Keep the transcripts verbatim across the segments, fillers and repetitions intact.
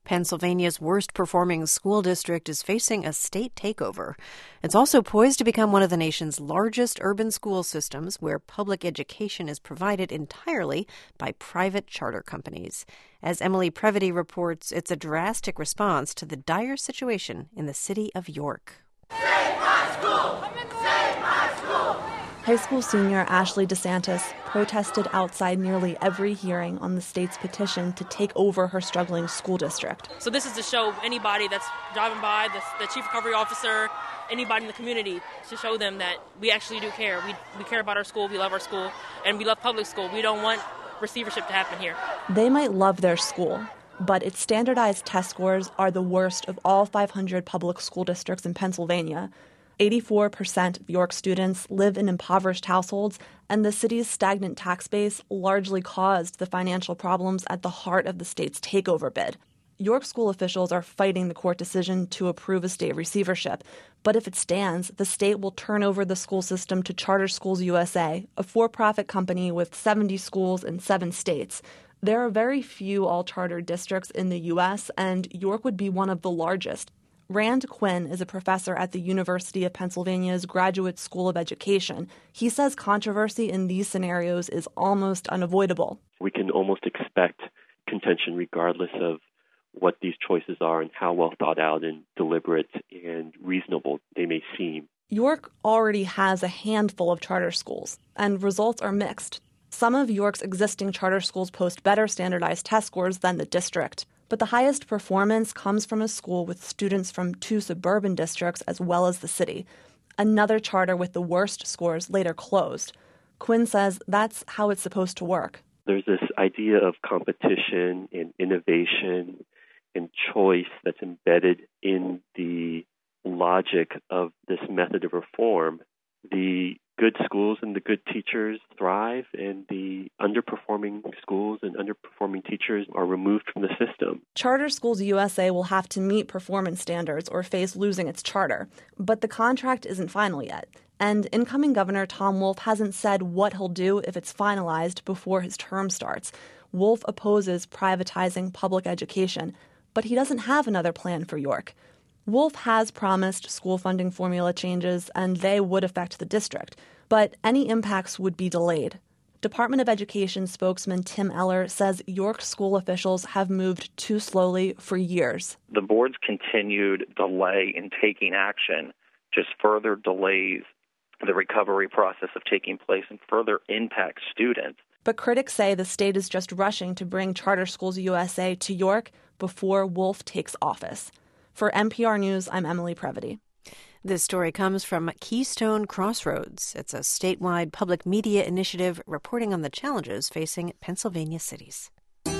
Pennsylvania's worst-performing school district is facing a state takeover. It's also poised to become one of the nation's largest urban school systems, where public education is provided entirely by private charter companies. As Emily Previty reports, it's a drastic response to the dire situation in the city of York. Save my school! Save my school! High school senior Ashley DeSantis protested outside nearly every hearing on the state's petition to take over her struggling school district. So this is to show anybody that's driving by, the, the chief recovery officer, anybody in the community, to show them that we actually do care. We, we care about our school, we love our school, and we love public school. We don't want receivership to happen here. They might love their school, but its standardized test scores are the worst of all five hundred public school districts in Pennsylvania. eighty-four percent of York students live in impoverished households, and the city's stagnant tax base largely caused the financial problems at the heart of the state's takeover bid. York school officials are fighting the court decision to approve a state receivership, but if it stands, the state will turn over the school system to Charter Schools U S A, a for-profit company with seventy schools in seven states. There are very few all-charter districts in the U S, and York would be one of the largest. Rand Quinn is a professor at the University of Pennsylvania's Graduate School of Education. He says controversy in these scenarios is almost unavoidable. We can almost expect contention regardless of what these choices are and how well thought out and deliberate and reasonable they may seem. York already has a handful of charter schools, and results are mixed. Some of York's existing charter schools post better standardized test scores than the district. But the highest performance comes from a school with students from two suburban districts as well as the city. Another charter with the worst scores later closed. Quinn says that's how it's supposed to work. There's this idea of competition and innovation and choice that's embedded in the logic of this method of reform. The good schools and the good teachers thrive, and the underperforming schools and underperforming teachers are removed from the system. Charter Schools U S A will have to meet performance standards or face losing its charter. But the contract isn't final yet. And incoming Governor Tom Wolf hasn't said what he'll do if it's finalized before his term starts. Wolf opposes privatizing public education, but he doesn't have another plan for York. Wolf has promised school funding formula changes, and they would affect the district. But any impacts would be delayed. Department of Education spokesman Tim Eller says York school officials have moved too slowly for years. The board's continued delay in taking action just further delays the recovery process of taking place and further impacts students. But critics say the state is just rushing to bring Charter Schools U S A to York before Wolf takes office. For N P R News, I'm Emily Previty. This story comes from Keystone Crossroads. It's a statewide public media initiative reporting on the challenges facing Pennsylvania cities.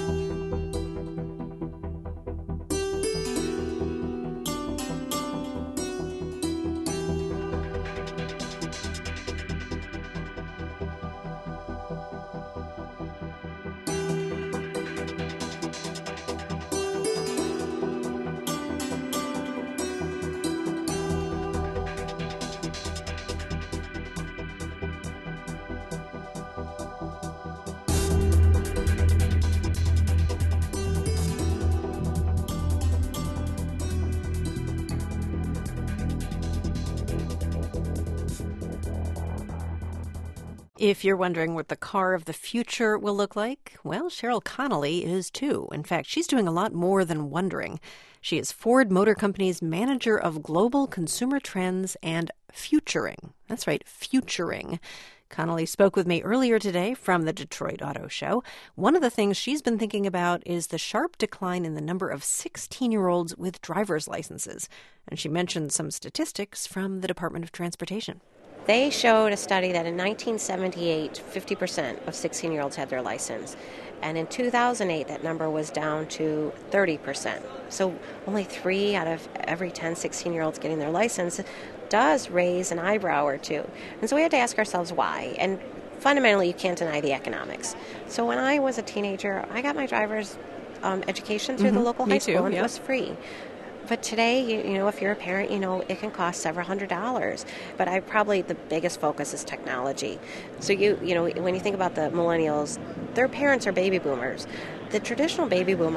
If you're wondering what the car of the future will look like, well, Cheryl Connolly is too. In fact, she's doing a lot more than wondering. She is Ford Motor Company's Manager of Global Consumer Trends and Futuring. That's right, Futuring. Connolly spoke with me earlier today from the Detroit Auto Show. One of the things she's been thinking about is the sharp decline in the number of sixteen-year-olds with driver's licenses. And she mentioned some statistics from the Department of Transportation. They showed a study that in nineteen seventy-eight, fifty percent of sixteen-year-olds had their license. And in two thousand eight, that number was down to thirty percent. So only three out of every ten sixteen-year-olds getting their license does raise an eyebrow or two. And so we had to ask ourselves why. And fundamentally, you can't deny the economics. So when I was a teenager, I got my driver's um, education through mm-hmm. the local Me high school, too, and yeah. it was free. But today, you, you know, if you're a parent, you know, it can cost several hundred dollars. But I probably, the biggest focus is technology. So, you you know, when you think about the millennials, their parents are baby boomers. The traditional baby boomer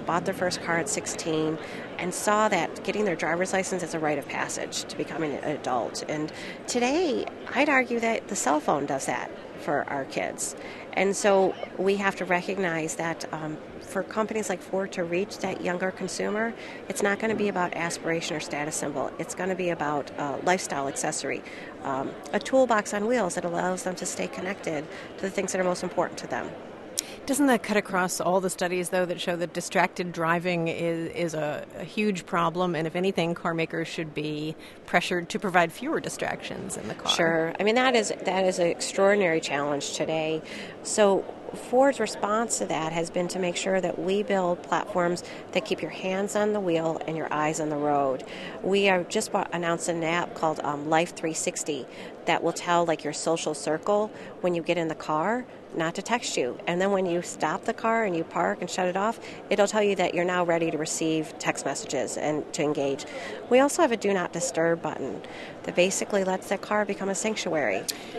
bought their first car at sixteen, and saw that getting their driver's license is a rite of passage to becoming an adult. And today, I'd argue that the cell phone does that for our kids. And so we have to recognize that um, for companies like Ford to reach that younger consumer, it's not going to be about aspiration or status symbol. It's going to be about a lifestyle accessory, um, a toolbox on wheels that allows them to stay connected to the things that are most important to them. Doesn't that cut across all the studies, though, that show that distracted driving is, is a, a huge problem, and if anything, car makers should be pressured to provide fewer distractions in the car? Sure. I mean, that is that is an extraordinary challenge today. So Ford's response to that has been to make sure that we build platforms that keep your hands on the wheel and your eyes on the road. We have just announced an app called um, Life three sixty that will tell like your social circle when you get in the car not to text you. And then when you stop the car and you park and shut it off, it'll tell you that you're now ready to receive text messages and to engage. We also have a Do Not Disturb button that basically lets that car become a sanctuary.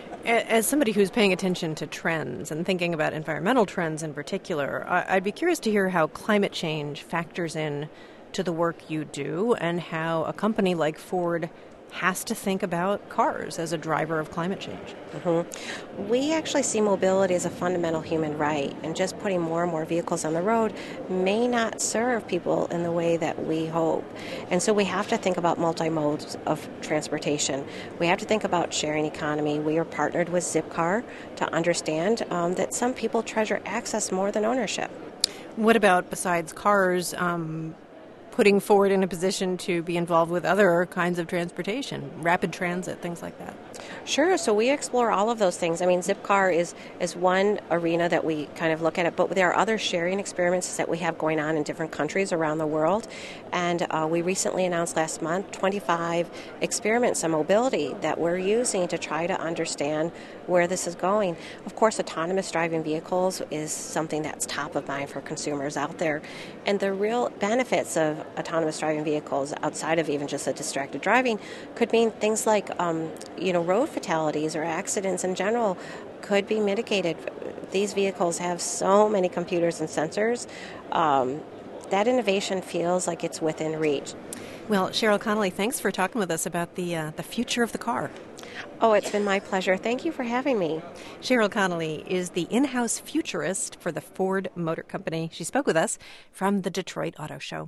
As somebody who's paying attention to trends and thinking about environmental trends in particular, I'd be curious to hear how climate change factors in to the work you do and how a company like Ford has to think about cars as a driver of climate change. Mm-hmm. We actually see mobility as a fundamental human right, and just putting more and more vehicles on the road may not serve people in the way that we hope. And so we have to think about multi-modes of transportation. We have to think about sharing economy. We are partnered with Zipcar to understand um, that some people treasure access more than ownership. What about, besides cars, um, putting Ford in a position to be involved with other kinds of transportation, rapid transit, things like that? Sure. So we explore all of those things. I mean, Zipcar is, is one arena that we kind of look at it, but there are other sharing experiments that we have going on in different countries around the world. And uh, we recently announced last month twenty-five experiments on mobility that we're using to try to understand where this is going. Of course, autonomous driving vehicles is something that's top of mind for consumers out there. And the real benefits of autonomous driving vehicles outside of even just a distracted driving could mean things like, um, you know, road fatalities or accidents in general could be mitigated. These vehicles have so many computers and sensors. Um, that innovation feels like it's within reach. Well, Cheryl Connolly, thanks for talking with us about the uh, the future of the car. Oh, it's been my pleasure. Thank you for having me. Cheryl Connolly is the in-house futurist for the Ford Motor Company. She spoke with us from the Detroit Auto Show.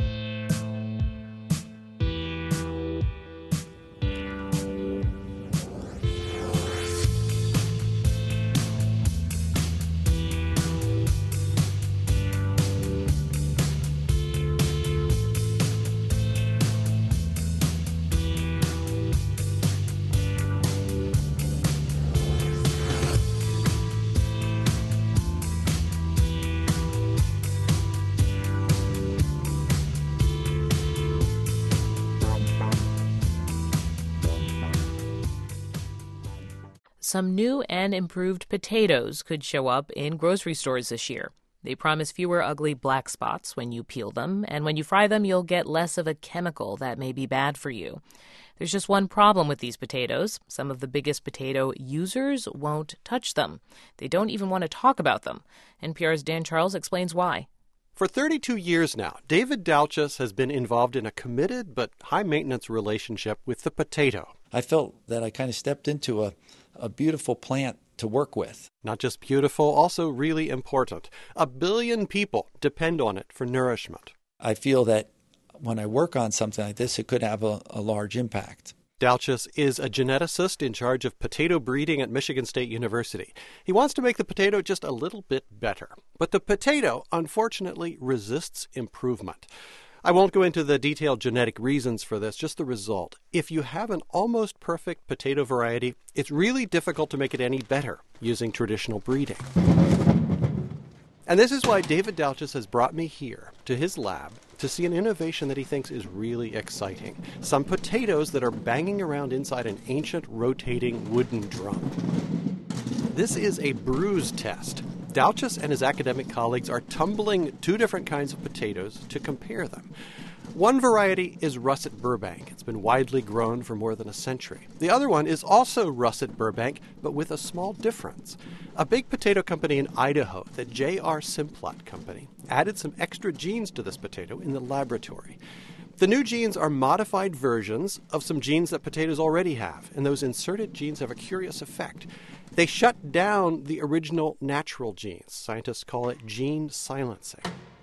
Some new and improved potatoes could show up in grocery stores this year. They promise fewer ugly black spots when you peel them, and when you fry them, you'll get less of a chemical that may be bad for you. There's just one problem with these potatoes. Some of the biggest potato users won't touch them. They don't even want to talk about them. N P R's Dan Charles explains why. For thirty-two years now, David Douches has been involved in a committed but high-maintenance relationship with the potato. I felt that I kind of stepped into a, a beautiful plant to work with. Not just beautiful, also really important. A billion people depend on it for nourishment. I feel that when I work on something like this, it could have a, a large impact. Douches is a geneticist in charge of potato breeding at Michigan State University. He wants to make the potato just a little bit better. But the potato, unfortunately, resists improvement. I won't go into the detailed genetic reasons for this, just the result. If you have an almost perfect potato variety, it's really difficult to make it any better using traditional breeding. And this is why David Douches has brought me here to his lab to see an innovation that he thinks is really exciting. Some potatoes that are banging around inside an ancient rotating wooden drum. This is a bruise test. Douches and his academic colleagues are tumbling two different kinds of potatoes to compare them. One variety is Russet Burbank. It's been widely grown for more than a century. The other one is also Russet Burbank, but with a small difference. A big potato company in Idaho, the J R Simplot Company, added some extra genes to this potato in the laboratory. The new genes are modified versions of some genes that potatoes already have, and those inserted genes have a curious effect. They shut down the original natural genes. Scientists call it gene silencing.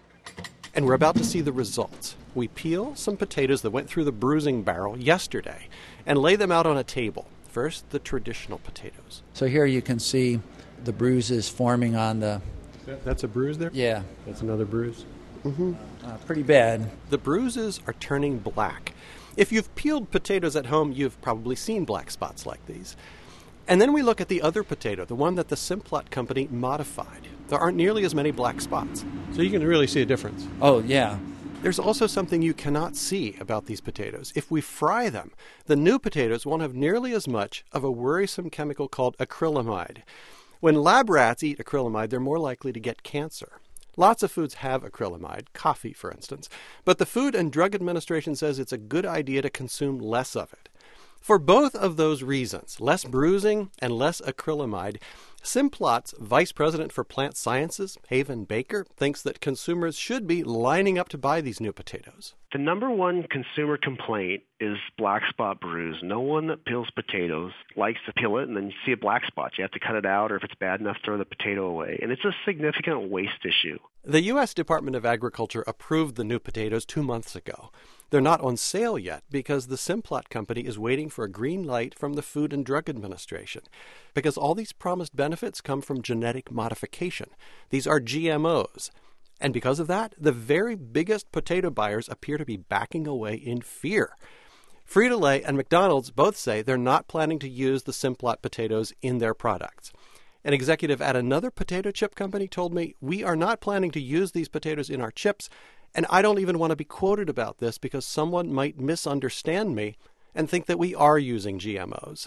And we're about to see the results. We peel some potatoes that went through the bruising barrel yesterday and lay them out on a table. First, the traditional potatoes. So here you can see the bruises forming on the... That's a bruise there? Yeah. That's another bruise? Mm-hmm. Uh, pretty bad. The bruises are turning black. If you've peeled potatoes at home, you've probably seen black spots like these. And then we look at the other potato, the one that the Simplot Company modified. There aren't nearly as many black spots. So you can really see a difference. Oh, yeah. There's also something you cannot see about these potatoes. If we fry them, the new potatoes won't have nearly as much of a worrisome chemical called acrylamide. When lab rats eat acrylamide, they're more likely to get cancer. Lots of foods have acrylamide, coffee, for instance, but the Food and Drug Administration says it's a good idea to consume less of it. For both of those reasons, less bruising and less acrylamide, Simplot's Vice President for Plant Sciences, Haven Baker, thinks that consumers should be lining up to buy these new potatoes. The number one consumer complaint is black spot bruise. No one that peels potatoes likes to peel it and then you see a black spot. You have to cut it out, or if it's bad enough, throw the potato away. And it's a significant waste issue. The U S Department of Agriculture approved the new potatoes two months ago. They're not on sale yet because the Simplot Company is waiting for a green light from the Food and Drug Administration. Because all these promised benefits come from genetic modification. These are G M Os. And because of that, the very biggest potato buyers appear to be backing away in fear. Frito-Lay and McDonald's both say they're not planning to use the Simplot potatoes in their products. An executive at another potato chip company told me, "We are not planning to use these potatoes in our chips, and I don't even want to be quoted about this because someone might misunderstand me and think that we are using G M Os."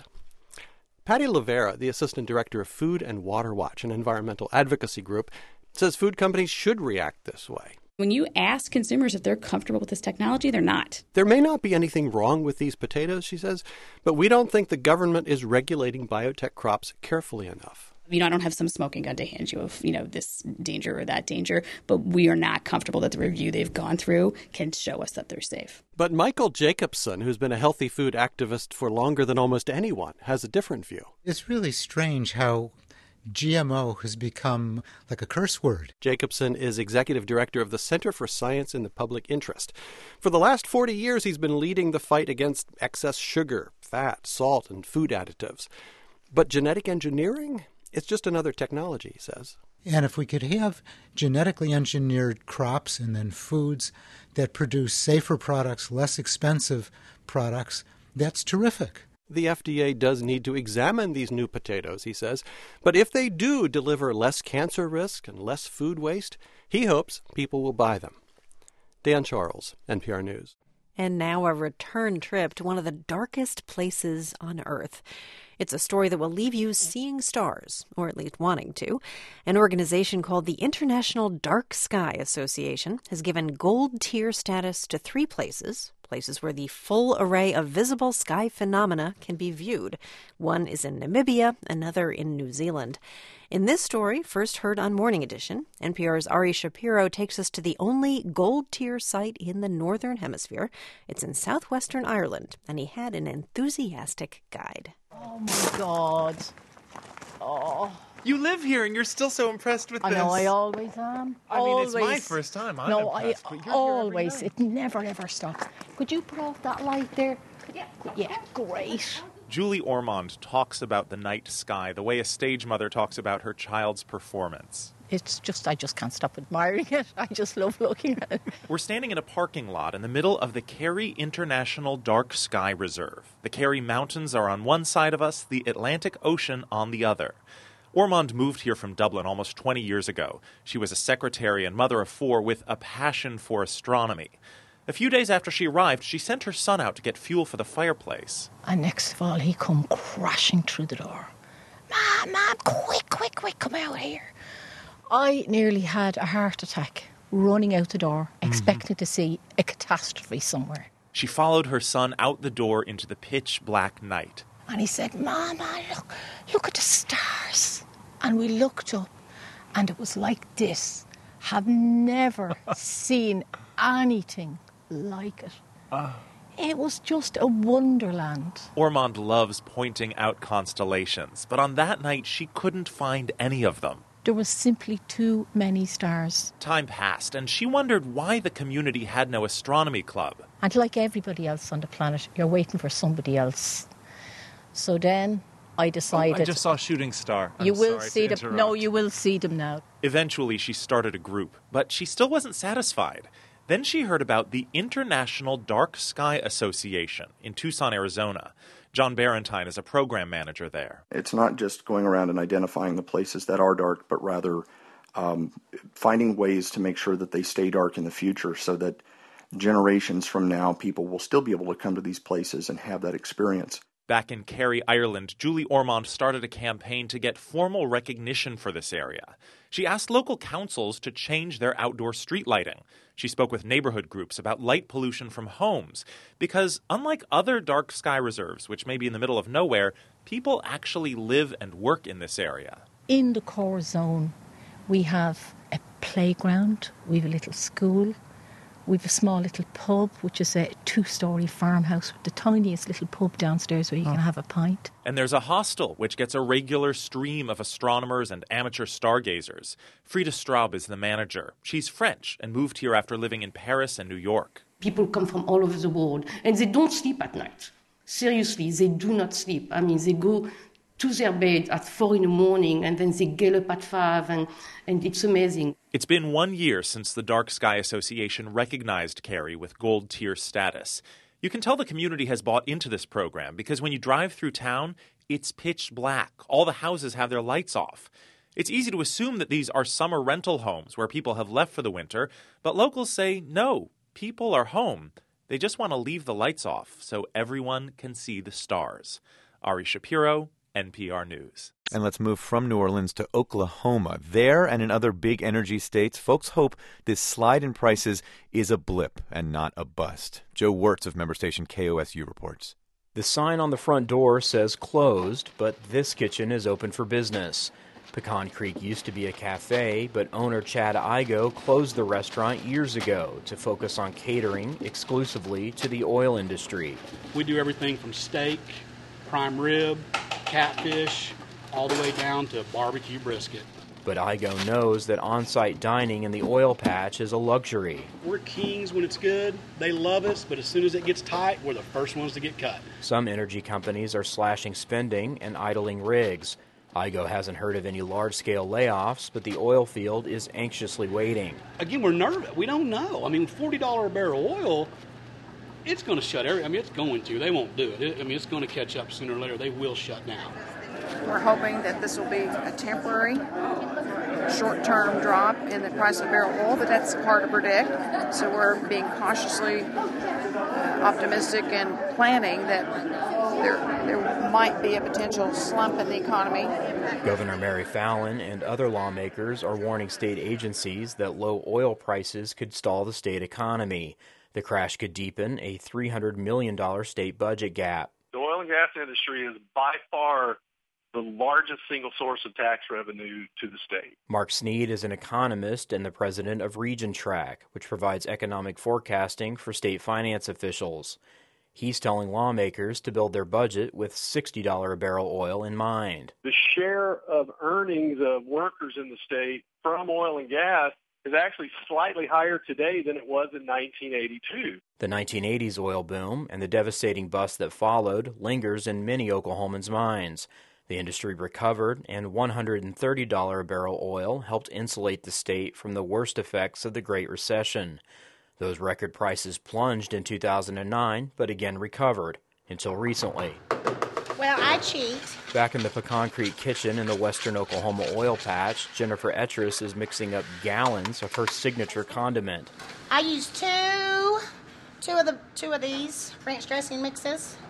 Patty Lavera, the Assistant Director of Food and Water Watch, an environmental advocacy group, says food companies should react this way. When you ask consumers if they're comfortable with this technology, they're not. There may not be anything wrong with these potatoes, she says, but we don't think the government is regulating biotech crops carefully enough. You know, I don't have some smoking gun to hand you of, you know, this danger or that danger, but we are not comfortable that the review they've gone through can show us that they're safe. But Michael Jacobson, who's been a healthy food activist for longer than almost anyone, has a different view. It's really strange how G M O has become like a curse word. Jacobson is executive director of the Center for Science in the Public Interest. For the last forty years, he's been leading the fight against excess sugar, fat, salt, and food additives. But genetic engineering? It's just another technology, he says. And if we could have genetically engineered crops and then foods that produce safer products, less expensive products, that's terrific. The F D A does need to examine these new potatoes, he says. But if they do deliver less cancer risk and less food waste, he hopes people will buy them. Dan Charles, N P R News. And now a return trip to one of the darkest places on Earth. It's a story that will leave you seeing stars, or at least wanting to. An organization called the International Dark Sky Association has given gold tier status to three places, places where the full array of visible sky phenomena can be viewed. One is in Namibia, another in New Zealand. In this story, first heard on Morning Edition, N P R's Ari Shapiro takes us to the only gold-tier site in the Northern Hemisphere. It's in southwestern Ireland, and he had an enthusiastic guide. Oh, my God. Oh. You live here, and you're still so impressed with I this. know, I always am. I always. mean, it's my first time. I'm no, impressed, I but you're always. Here it never, ever stops. Could you put off that light there? Yeah. Yeah, great. Julie Ormond talks about the night sky the way a stage mother talks about her child's performance. It's just, I just can't stop admiring it. I just love looking at it. We're standing in a parking lot in the middle of the Kerry International Dark Sky Reserve. The Kerry Mountains are on one side of us, the Atlantic Ocean on the other. Ormond moved here from Dublin almost twenty years ago. She was a secretary and mother of four with a passion for astronomy. A few days after she arrived, she sent her son out to get fuel for the fireplace. And next of all, he come crashing through the door. Mom, Mom, quick, quick, quick, come out here. I nearly had a heart attack. running out the door, expecting mm-hmm. to see a catastrophe somewhere. She followed her son out the door into the pitch-black night. And he said, Mama, look, look at the stars. And we looked up, and it was like this. Have never seen anything like it. Oh. It was just a wonderland. Ormond loves pointing out constellations, but on that night she couldn't find any of them. There was simply too many stars. Time passed, and she wondered why the community had no astronomy club. And like everybody else on the planet, you're waiting for somebody else. So then I decided... Oh, I just saw Shooting Star. I'm you will sorry see to them. interrupt. No, you will see them now. Eventually she started a group, but she still wasn't satisfied. Then she heard about the International Dark Sky Association in Tucson, Arizona. John Barentine is a program manager there. It's not just going around and identifying the places that are dark, but rather um, finding ways to make sure that they stay dark in the future so that generations from now, people will still be able to come to these places and have that experience. Back in Kerry, Ireland, Julie Ormond started a campaign to get formal recognition for this area. She asked local councils to change their outdoor street lighting. She spoke with neighborhood groups about light pollution from homes because, unlike other dark sky reserves, which may be in the middle of nowhere, people actually live and work in this area. In the core zone, we have a playground, we have a little school, we have a small little pub, which is a two-storey farmhouse with the tiniest little pub downstairs where you oh. can have a pint. And there's a hostel, which gets a regular stream of astronomers and amateur stargazers. Frida Straub is the manager. She's French and moved here after living in Paris and New York. People come from all over the world, and they don't sleep at night. Seriously, they do not sleep. I mean, they go to their bed at four in the morning, and then they get up at five, and, and it's amazing. It's been one year since the Dark Sky Association recognized Kerry with gold tier status. You can tell the community has bought into this program because when you drive through town, it's pitch black. All the houses have their lights off. It's easy to assume that these are summer rental homes where people have left for the winter, but locals say no, people are home. They just want to leave the lights off so everyone can see the stars. Ari Shapiro, N P R News. And let's move from New Orleans to Oklahoma. There and in other big energy states, folks hope this slide in prices is a blip and not a bust. Joe Wirtz of member station K O S U reports. The sign on the front door says closed, but this kitchen is open for business. Pecan Creek used to be a cafe, but owner Chad Igo closed the restaurant years ago to focus on catering exclusively to the oil industry. We do everything from steak, prime rib, catfish, all the way down to barbecue brisket. But Igo knows that on-site dining in the oil patch is a luxury. We're kings when it's good. They love us, but as soon as it gets tight, we're the first ones to get cut. Some energy companies are slashing spending and idling rigs. Igo hasn't heard of any large-scale layoffs, but the oil field is anxiously waiting. Again, we're nervous. We don't know. I mean, forty dollars a barrel oil, it's going to shut every. I mean, it's going to. They won't do it. I mean, it's going to catch up sooner or later. They will shut down. We're hoping that this will be a temporary, short-term drop in the price of barrel oil, but that's hard to predict. So we're being cautiously uh, optimistic and planning that there, there might be a potential slump in the economy. Governor Mary Fallin and other lawmakers are warning state agencies that low oil prices could stall the state economy. The crash could deepen a three hundred million dollars state budget gap. The oil and gas industry is by far the largest single source of tax revenue to the state. Mark Sneed is an economist and the president of RegionTrack, which provides economic forecasting for state finance officials. He's telling lawmakers to build their budget with sixty dollars a barrel oil in mind. The share of earnings of workers in the state from oil and gas is actually slightly higher today than it was in nineteen eighty-two. The nineteen eighties oil boom and the devastating bust that followed lingers in many Oklahomans' minds. The industry recovered, and one hundred thirty dollars a barrel oil helped insulate the state from the worst effects of the Great Recession. Those record prices plunged in two thousand nine, but again recovered, until recently. Well, I cheat. Back in the Pecan Creek kitchen in the western Oklahoma oil patch, Jennifer Etris is mixing up gallons of her signature condiment. I use two, two of the two of these ranch dressing mixes.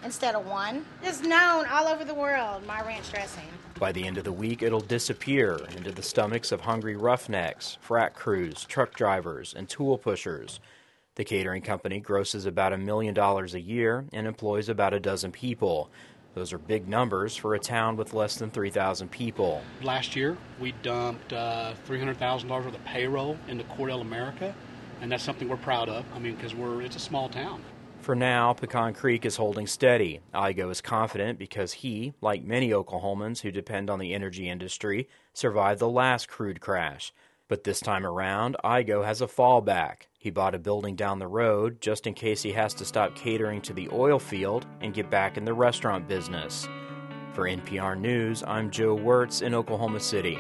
instead of one. It's known all over the world, my ranch dressing. By the end of the week, it'll disappear into the stomachs of hungry roughnecks, frac crews, truck drivers, and tool pushers. The catering company grosses about a million dollars a year and employs about a dozen people. Those are big numbers for a town with less than three thousand people. Last year, we dumped uh, three hundred thousand dollars worth of payroll into Cordell America, and that's something we're proud of. I mean, because we're it's a small town. For now, Pecan Creek is holding steady. Igo is confident because he, like many Oklahomans who depend on the energy industry, survived the last crude crash. But this time around, Igo has a fallback. He bought a building down the road just in case he has to stop catering to the oil field and get back in the restaurant business. For N P R News, I'm Joe Wirtz in Oklahoma City.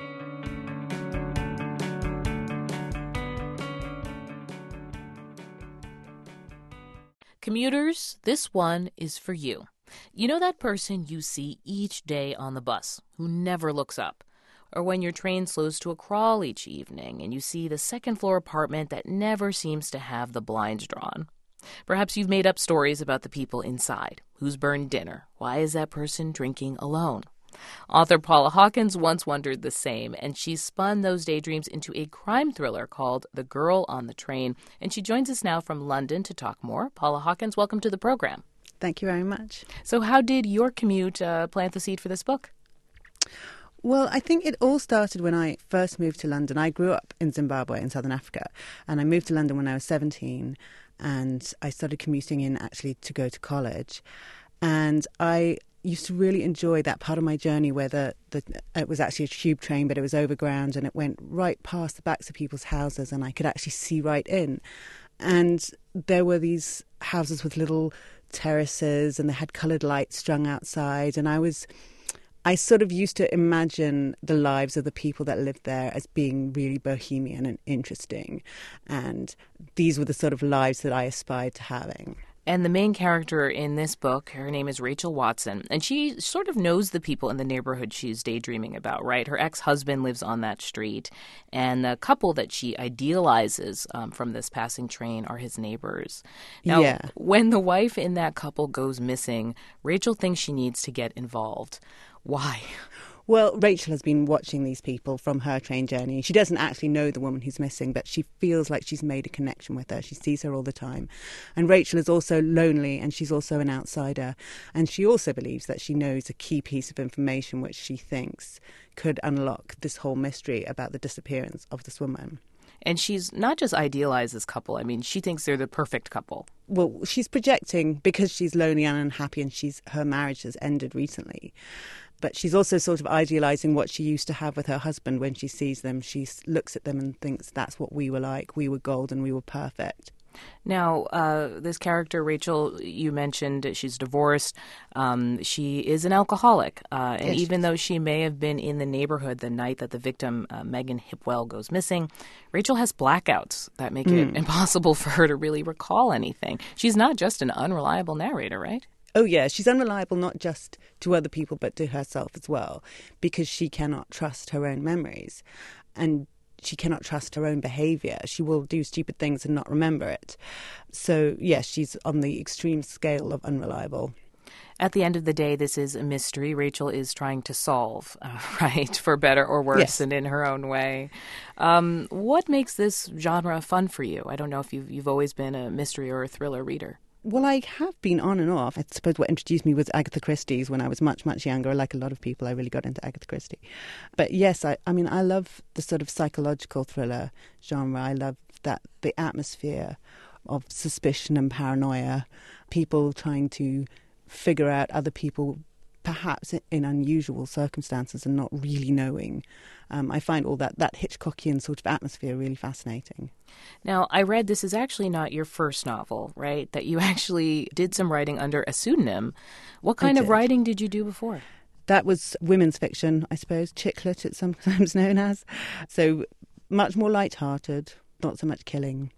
Commuters, this one is for you. You know that person you see each day on the bus who never looks up? Or when your train slows to a crawl each evening and you see the second-floor apartment that never seems to have the blinds drawn. Perhaps you've made up stories about the people inside. Who's burned dinner? Why is that person drinking alone? Author Paula Hawkins once wondered the same, and she spun those daydreams into a crime thriller called The Girl on the Train. And she joins us now from London to talk more. Paula Hawkins, welcome to the program. Thank you very much. So how did your commute uh, plant the seed for this book? Well, I think it all started when I first moved to London. I grew up in Zimbabwe in southern Africa, and I moved to London when I was seventeen, and I started commuting in actually to go to college. And I used to really enjoy that part of my journey where the, the it was actually a tube train, but it was overground, and it went right past the backs of people's houses, and I could actually see right in. And there were these houses with little terraces, and they had coloured lights strung outside, and I was... I sort of used to imagine the lives of the people that lived there as being really bohemian and interesting. And these were the sort of lives that I aspired to having. And the main character in this book, her name is Rachel Watson, and she sort of knows the people in the neighborhood she's daydreaming about, right? Her ex-husband lives on that street, and the couple that she idealizes um, from this passing train are his neighbors. Now, yeah. When the wife in that couple goes missing, Rachel thinks she needs to get involved. Why? Well, Rachel has been watching these people from her train journey. She doesn't actually know the woman who's missing, but she feels like she's made a connection with her. She sees her all the time. And Rachel is also lonely, and she's also an outsider. And she also believes that she knows a key piece of information which she thinks could unlock this whole mystery about the disappearance of this woman. And she's not just idealized this couple. I mean, she thinks they're the perfect couple. Well, she's projecting because she's lonely and unhappy, and she's her marriage has ended recently. But she's also sort of idealizing what she used to have with her husband when she sees them. She looks at them and thinks that's what we were like. We were golden. We were perfect. Now, uh, this character, Rachel, you mentioned she's divorced. Um, she is an alcoholic. Uh, and yes, even though she may have been in the neighborhood the night that the victim, uh, Megan Hipwell, goes missing, Rachel has blackouts that make mm. it impossible for her to really recall anything. She's not just an unreliable narrator, right? Oh, yeah. She's unreliable not just to other people, but to herself as well, because she cannot trust her own memories. And she cannot trust her own behaviour. She will do stupid things and not remember it. So, yes, she's on the extreme scale of unreliable. At the end of the day, this is a mystery Rachel is trying to solve, uh, right, for better or worse, yes. and in her own way. Um, what makes this genre fun for you? I don't know if you've, you've always been a mystery or a thriller reader. Well, I have been on and off. I suppose what introduced me was Agatha Christie's when I was much, much younger. Like a lot of people, I really got into Agatha Christie. But yes, I, I mean, I love the sort of psychological thriller genre. I love that the atmosphere of suspicion and paranoia, people trying to figure out other people perhaps in unusual circumstances and not really knowing. Um, I find all that, that Hitchcockian sort of atmosphere really fascinating. Now, I read this is actually not your first novel, right? That you actually did some writing under a pseudonym. What kind of writing did you do before? That was women's fiction, I suppose. Chick lit, it's sometimes known as. So much more light-hearted, not so much killing.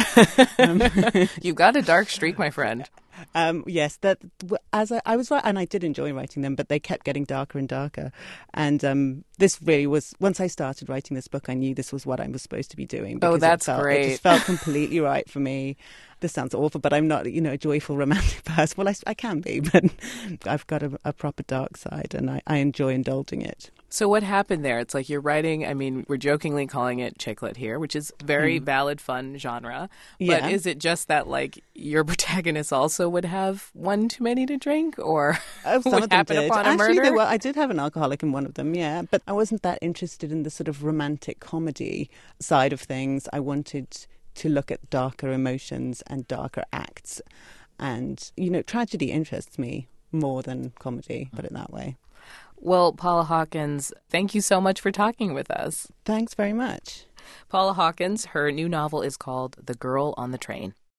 um, You've got a dark streak, my friend. Um, yes, that as I, I was right, and I did enjoy writing them, but they kept getting darker and darker. And um, this really was, once I started writing this book, I knew this was what I was supposed to be doing. Oh, that's it felt, great. It just felt completely right for me. this sounds awful, but I'm not, you know, a joyful romantic person. Well, I, I can be, but I've got a, a proper dark side, and I, I enjoy indulging it. So what happened there? It's like you're writing, I mean, we're jokingly calling it chick lit here, which is very mm. valid, fun genre. But yeah. is it just that, like, your protagonist also would have one too many to drink, or oh, some would of them happen did. upon a Actually, murder? Well, I did have an alcoholic in one of them, yeah. But I wasn't that interested in the sort of romantic comedy side of things. I wanted to look at darker emotions and darker acts. And, you know, tragedy interests me more than comedy, put it that way. Well, Paula Hawkins, thank you so much for talking with us. Thanks very much. Paula Hawkins, her new novel is called The Girl on the Train.